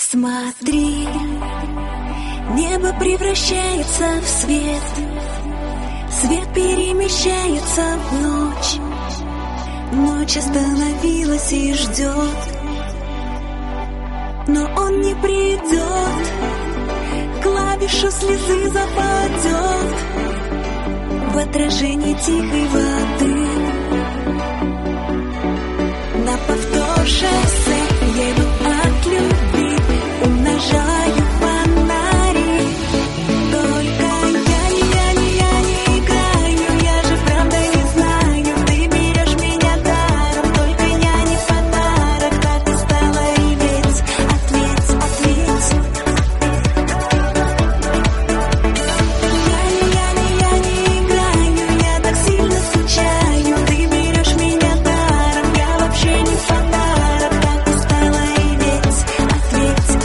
Смотри, небо превращается в свет, свет перемещается в ночь, ночь остановилась и ждет, но он не придет, клавишу слезы западет в отражении тихой воды. На повтор шоссе еду от любви, умножаю фонари. Только я не играю, я же правда не знаю. Ты берешь меня даром, только я не подарок. Так устала и ведь, ответь. Я не играю, я так сильно скучаю. Ты берешь меня даром, я вообще не подарок. Так устала и ведь, ответь.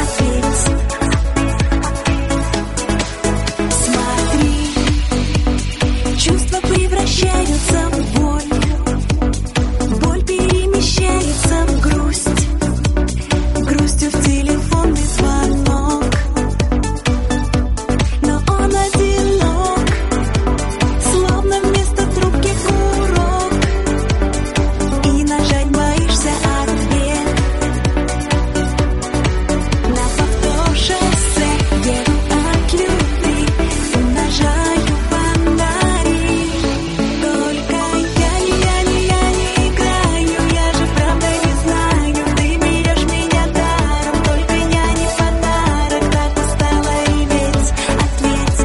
Смотри, чувства превращаются в боль, боль перемещается в грусть, грустью в телефонный звонок, но он одинок, словно вместо трубки курок, и нажать боишься ответ. На повтор шоссе еду от любви, умножаю фонари. Только я не играю, я же правда не знаю. Ты берешь меня даром, только я не подарок. Так устала и ведь, ответь.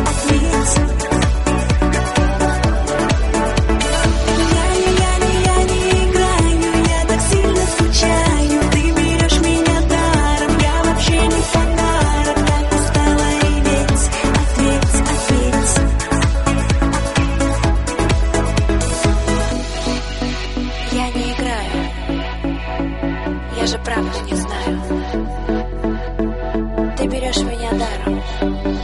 Я не играю, я так сильно скучаю. Ты берешь меня даром, я вообще не подарок. Так устала и ведь, ответь. Я не играю, я же правду не знаю. Ты берешь меня даром,